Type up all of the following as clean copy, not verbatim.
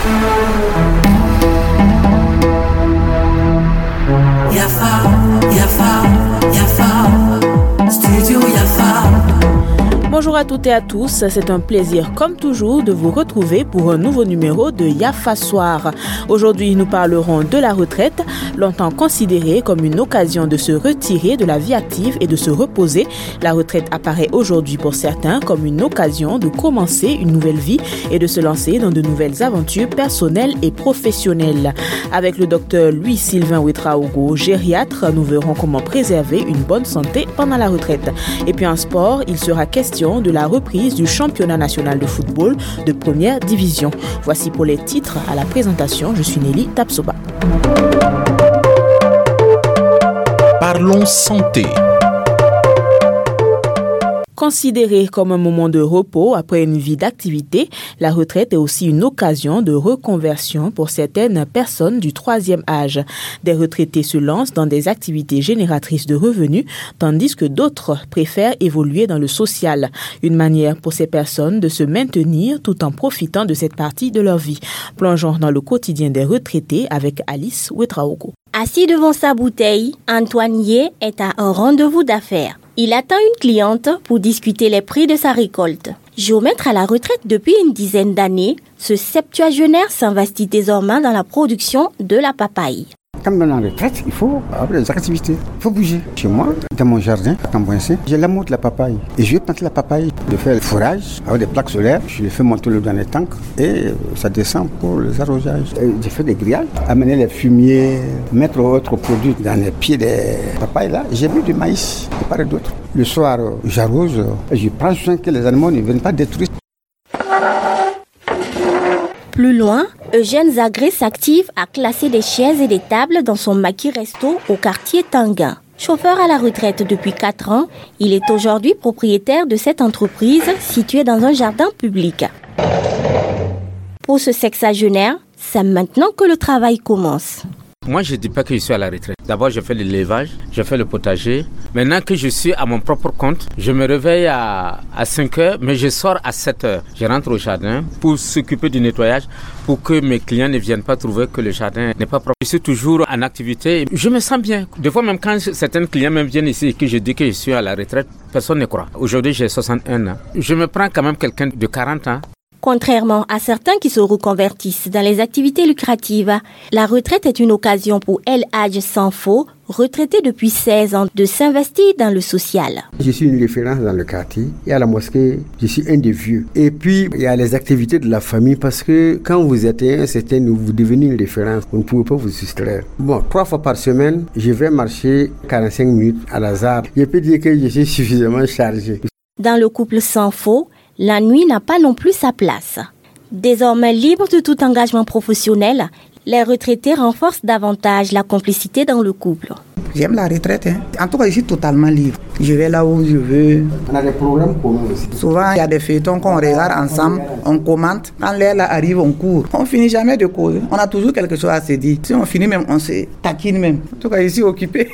Bonjour à toutes et à tous, c'est un plaisir comme toujours de vous retrouver pour un nouveau numéro de Yafa Soir. Aujourd'hui, nous parlerons de la retraite, longtemps considérée comme une occasion de se retirer de la vie active et de se reposer. La retraite apparaît aujourd'hui pour certains comme une occasion de commencer une nouvelle vie et de se lancer dans de nouvelles aventures personnelles et professionnelles. Avec le docteur Louis-Sylvain Ouedraogo, gériatre, nous verrons comment préserver une bonne santé pendant la retraite. Et puis en sport, il sera question de la reprise du championnat national de football de première division. Voici pour les titres à la présentation, je suis Nelly Tapsoba. Parlons santé. Considérée comme un moment de repos après une vie d'activité, la retraite est aussi une occasion de reconversion pour certaines personnes du troisième âge. Des retraités se lancent dans des activités génératrices de revenus, tandis que d'autres préfèrent évoluer dans le social. Une manière pour ces personnes de se maintenir tout en profitant de cette partie de leur vie. Plongeons dans le quotidien des retraités avec Alice Ouedraogo. Assis devant sa bouteille, Antoine Yé est à un rendez-vous d'affaires. Il attend une cliente pour discuter les prix de sa récolte. Géomètre à la retraite depuis une dizaine d'années, ce septuagénaire s'investit désormais dans la production de la papaye. Quand on est en retraite, il faut avoir des activités. Il faut bouger. Chez moi, dans mon jardin, à Camboinsin, j'ai l'amour de la papaye. Et je vais planter la papaye, de faire le fourrage avec des plaques solaires. Je les fais monter dans les tanks et ça descend pour les arrosages. J'ai fait des grillages, amener les fumiers, mettre autres produits dans les pieds des papayes là. J'ai mis du maïs de part et d'autre. Le soir, j'arrose, je prends soin que les animaux ne viennent pas détruire. Plus loin, Eugène Zagré s'active à classer des chaises et des tables dans son maquis resto au quartier Tanguin. Chauffeur à la retraite depuis 4 ans, il est aujourd'hui propriétaire de cette entreprise située dans un jardin public. Pour ce sexagénaire, c'est maintenant que le travail commence. Moi, je ne dis pas que je suis à la retraite. D'abord, je fais l'élevage, je fais le potager. Maintenant que je suis à mon propre compte, je me réveille à 5 heures, mais je sors à 7 heures. Je rentre au jardin pour s'occuper du nettoyage, pour que mes clients ne viennent pas trouver que le jardin n'est pas propre. Je suis toujours en activité. Je me sens bien. Des fois, même quand certains clients même viennent ici et que je dis que je suis à la retraite, personne ne croit. Aujourd'hui, j'ai 61 ans. Je me prends quand même quelqu'un de 40 ans. Contrairement à certains qui se reconvertissent dans les activités lucratives, la retraite est une occasion pour El Hadj Sanfo, retraité depuis 16 ans, de s'investir dans le social. Je suis une référence dans le quartier et à la mosquée, je suis un des vieux. Et puis, il y a les activités de la famille parce que quand vous êtes un certain, vous devenez une référence. Vous ne pouvez pas vous soustraire. Bon, 3 fois par semaine, je vais marcher 45 minutes à hasard. Je peux dire que je suis suffisamment chargé. Dans le couple Sanfo, la nuit n'a pas non plus sa place. Désormais libres de tout engagement professionnel, les retraités renforcent davantage la complicité dans le couple. J'aime la retraite. En tout cas, je suis totalement libre. Je vais là où je veux. On a des programmes communs aussi. Souvent, il y a des feuilletons qu'on regarde ensemble, on commente. Quand l'heure arrive, on court. On finit jamais de causer. On a toujours quelque chose à se dire. Si on finit même, on se taquine même. En tout cas, je suis occupé.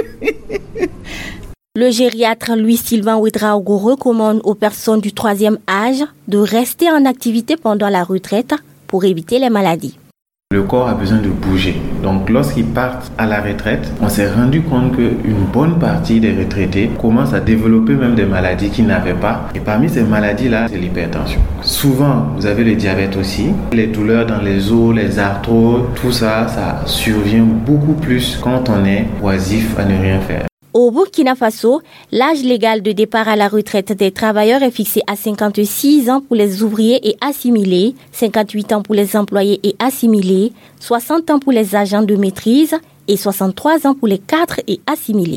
Le gériatre Louis-Sylvain Ouedraogo recommande aux personnes du troisième âge de rester en activité pendant la retraite pour éviter les maladies. Le corps a besoin de bouger. Donc lorsqu'ils partent à la retraite, on s'est rendu compte qu'une bonne partie des retraités commencent à développer même des maladies qu'ils n'avaient pas. Et parmi ces maladies-là, c'est l'hypertension. Souvent, vous avez le diabète aussi. Les douleurs dans les os, les arthroses, tout ça, ça survient beaucoup plus quand on est oisif à ne rien faire. Au Burkina Faso, l'âge légal de départ à la retraite des travailleurs est fixé à 56 ans pour les ouvriers et assimilés, 58 ans pour les employés et assimilés, 60 ans pour les agents de maîtrise et 63 ans pour les cadres et assimilés.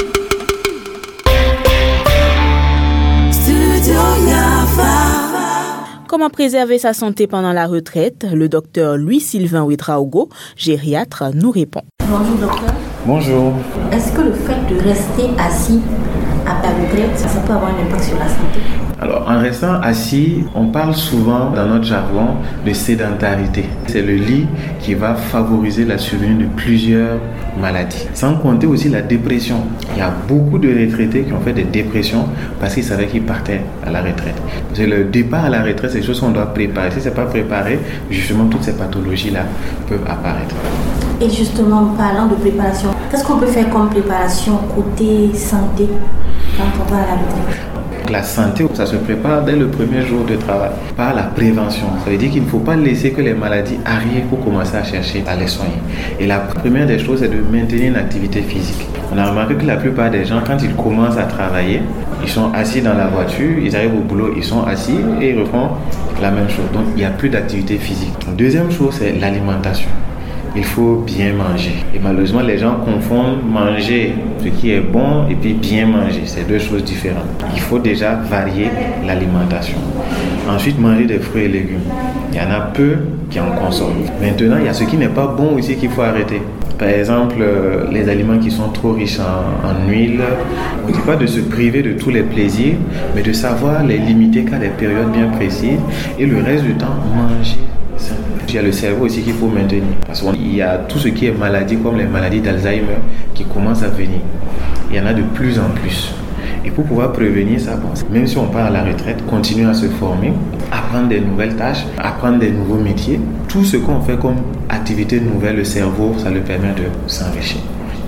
Comment préserver sa santé pendant la retraite? Le docteur Louis-Sylvain Ouedraogo, gériatre, nous répond. Bonjour docteur. Bonjour. Est-ce que le fait de rester assis la retraite, ça peut avoir un impact sur la santé? Alors, en restant assis, on parle souvent dans notre jargon de sédentarité. C'est le lit qui va favoriser la survenue de plusieurs maladies. Sans compter aussi la dépression. Il y a beaucoup de retraités qui ont fait des dépressions parce qu'ils savaient qu'ils partaient à la retraite. Parce que le départ à la retraite, c'est des choses qu'on doit préparer. Si ce n'est pas préparé, justement, toutes ces pathologies-là peuvent apparaître. Et justement, parlant de préparation, qu'est-ce qu'on peut faire comme préparation côté santé quand on va à la retraite? La santé, ça se prépare dès le premier jour de travail par la prévention. Ça veut dire qu'il ne faut pas laisser que les maladies arrivent pour commencer à chercher à les soigner. Et la première des choses, c'est de maintenir une activité physique. On a remarqué que la plupart des gens, quand ils commencent à travailler, ils sont assis dans la voiture, ils arrivent au boulot, ils sont assis et ils refont la même chose. Donc, il n'y a plus d'activité physique. Deuxième chose, c'est l'alimentation. Il faut bien manger. Et malheureusement, les gens confondent manger ce qui est bon et puis bien manger. C'est deux choses différentes. Il faut déjà varier l'alimentation. Ensuite, manger des fruits et légumes. Il y en a peu qui en consomment. Maintenant, il y a ce qui n'est pas bon aussi qu'il faut arrêter. Par exemple, les aliments qui sont trop riches en huile. On ne dit pas de se priver de tous les plaisirs, mais de savoir les limiter qu'à des périodes bien précises. Et le reste du temps, manger. Il y a le cerveau aussi qu'il faut maintenir. Parce qu'il y a tout ce qui est maladie, comme les maladies d'Alzheimer, qui commencent à venir. Il y en a de plus en plus. Et pour pouvoir prévenir ça, même si on part à la retraite, continuer à se former, apprendre des nouvelles tâches, apprendre des nouveaux métiers. Tout ce qu'on fait comme activité nouvelle, le cerveau, ça le permet de s'enrichir.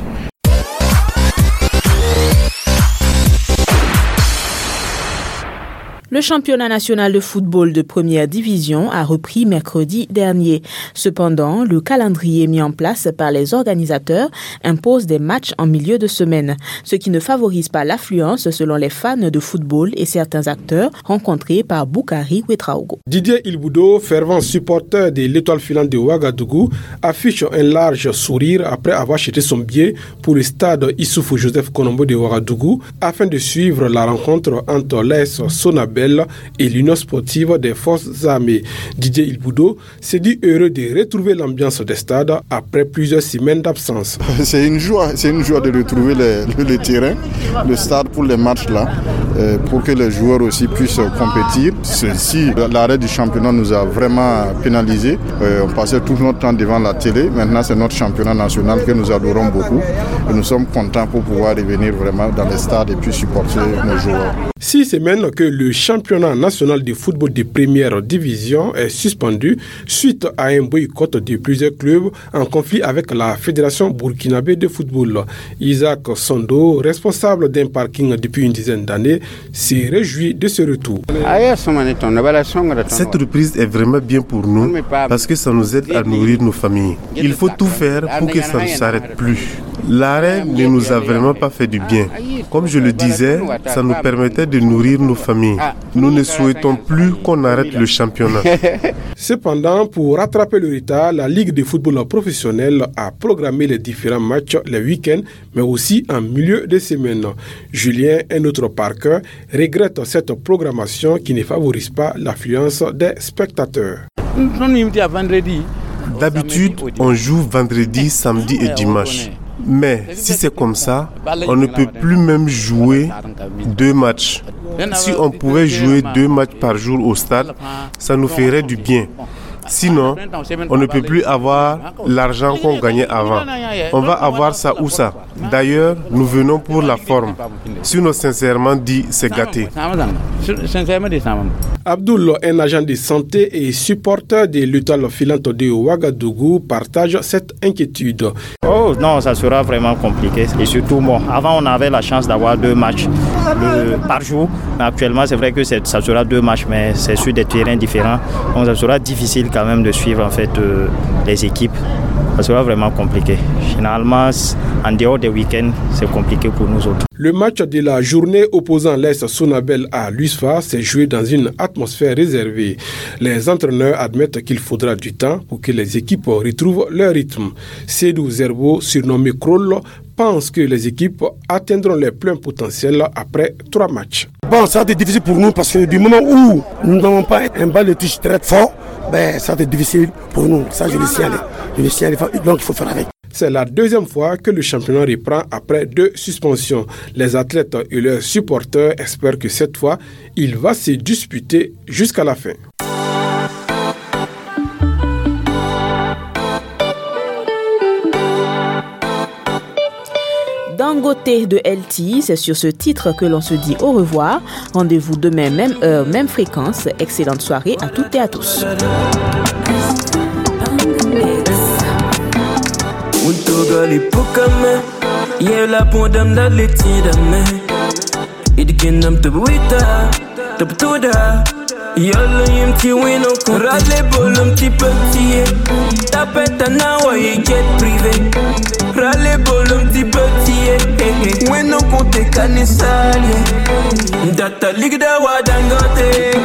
Le championnat national de football de première division a repris mercredi dernier. Cependant, le calendrier mis en place par les organisateurs impose des matchs en milieu de semaine, ce qui ne favorise pas l'affluence selon les fans de football et certains acteurs rencontrés par Boukari Ouetraogo. Didier Ilboudo, fervent supporter de l'Étoile filante de Ouagadougou, affiche un large sourire après avoir acheté son billet pour le stade Issoufou Joseph Konombo de Ouagadougou afin de suivre la rencontre entre l'AS Sonabel et l'Union sportive des forces armées. Didier Ilboudo s'est dit heureux de retrouver l'ambiance des stades après plusieurs semaines d'absence. C'est une joie de retrouver le terrain, le stade pour les matchs là, pour que les joueurs aussi puissent compétir. Ceci, l'arrêt du championnat nous a vraiment pénalisés. On passait tout notre temps devant la télé. Maintenant, c'est notre championnat national que nous adorons beaucoup. Et nous sommes contents pour pouvoir revenir vraiment dans les stades et puis supporter nos joueurs. 6 semaines que le championnat national de football de première division est suspendu suite à un boycott de plusieurs clubs en conflit avec la Fédération burkinabé de football. Isaac Sondo, responsable d'un parking depuis une dizaine d'années, s'est réjoui de ce retour. Cette reprise est vraiment bien pour nous parce que ça nous aide à nourrir nos familles. Il faut tout faire pour que ça ne s'arrête plus. L'arrêt ne nous a vraiment pas fait du bien. Comme je le disais, ça nous permettait de nourrir nos familles. Nous ne souhaitons plus qu'on arrête le championnat. Cependant, pour rattraper le retard, la Ligue de football professionnel a programmé les différents matchs les week-ends, mais aussi en milieu de semaine. Julien, un autre parqueur, regrette cette programmation qui ne favorise pas l'affluence des spectateurs. D'habitude, on joue vendredi, samedi et dimanche. Mais si c'est comme ça, on ne peut plus même jouer 2 matchs. Si on pouvait jouer 2 matchs par jour au stade, ça nous ferait du bien. Sinon, on ne peut plus avoir l'argent qu'on gagnait avant. On va avoir ça ou ça. D'ailleurs, nous venons pour la forme. Sinon, sincèrement dit, c'est gâté. Abdoul, un agent de santé et supporter de l'Étoile filante de Ouagadougou, partage cette inquiétude. Oh non, ça sera vraiment compliqué. Et surtout, avant, on avait la chance d'avoir 2 matchs par jour. Mais actuellement, c'est vrai que ça sera 2 matchs, mais c'est sur des terrains différents. Donc, ça sera difficile quand même de suivre en fait les équipes. Ça sera vraiment compliqué. Généralement, en dehors des week-ends, c'est compliqué pour nous autres. Le match de la journée opposant l'AS Sonabel à l'USFA s'est joué dans une atmosphère réservée. Les entraîneurs admettent qu'il faudra du temps pour que les équipes retrouvent leur rythme. Sédou Zerbo, surnommé Kroll, pense que les équipes atteindront leur plein potentiel après 3 matchs. Bon, ça va être difficile pour nous parce que du moment où nous n'avons pas un bal de touche très fort, ça va être difficile pour nous. Ça, je le signale. Donc il faut faire avec. C'est la deuxième fois que le championnat reprend après 2 suspensions. Les athlètes et leurs supporters espèrent que cette fois, il va se disputer jusqu'à la fin. Dangote de LT, c'est sur ce titre que l'on se dit au revoir. Rendez-vous demain, même heure, même fréquence. Excellente soirée à toutes et à tous. Yalla yim ti win on compte Rale bolum ti petit Tapette na wa jet privé Rale bolum ti petit Win on compte kanisali Data ligue da wa Dangote